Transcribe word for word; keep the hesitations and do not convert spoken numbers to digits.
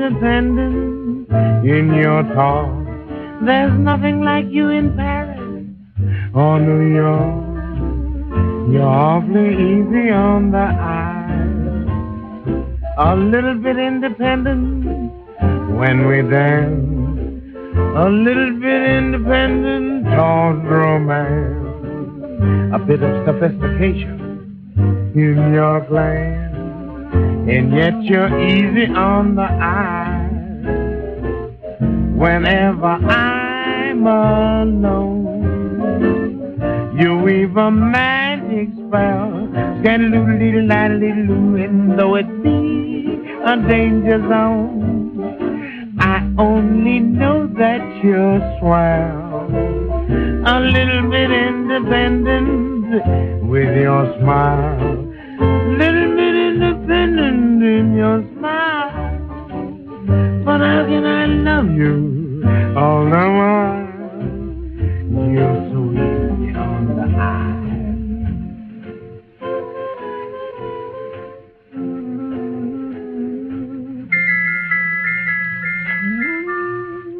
independent in your talk. There's nothing like you in Paris or New York. You're awfully easy on the eye. A little bit independent when we dance. A little bit independent towards romance. A bit of sophistication in your glance. And yet you're easy on the eye. Whenever I'm alone, you weave a magic spell. Scan-a-loo-dee-dee-la-dee-doo. And though it be a danger zone, I only know that you're swell. A little bit independent with your smile. Little bit independent in your smile. But how can I love you all the while? You're so easy on the eye.